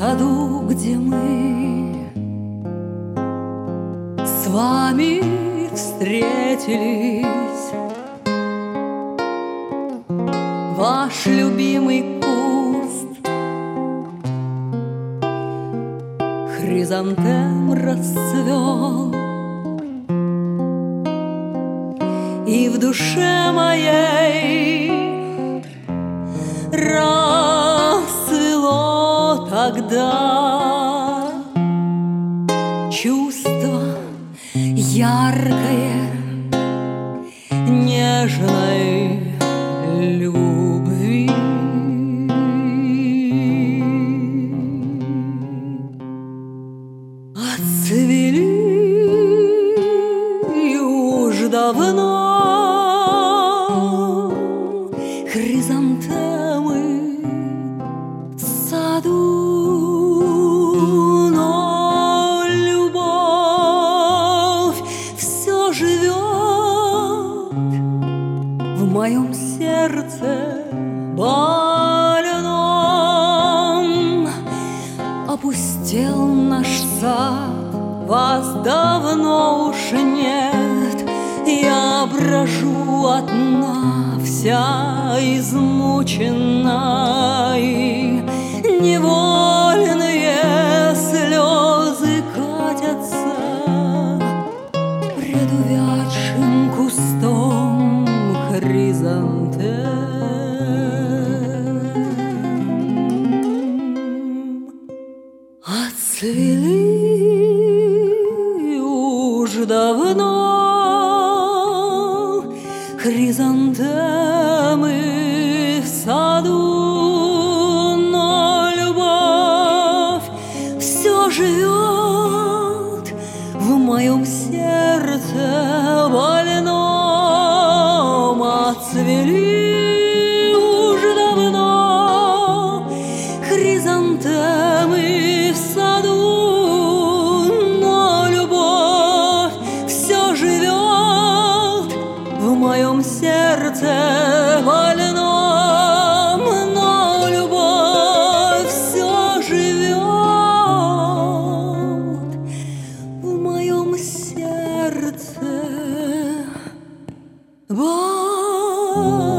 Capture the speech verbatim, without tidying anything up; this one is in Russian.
саду, где мы с вами встретились, ваш любимый куст хризантем расцвел, и в душе моей расцвело тогда чувство яркое нежной любви. Отцвели уж давно хризантемы в саду, но любовь все живет в моем сердце больном. Опустел наш сад, вас давно уж нет, я брожу одна, вся измучена, и невольные слезы катятся пред увядшим кустом хризантем. Отцвели уж давно хризантемы в саду, но любовь все живет в моем сердце больном. Отцвели уж давно хризантемы в саду, но любовь все живет в моем сердце больном, но любовь все живет в моем сердце больном.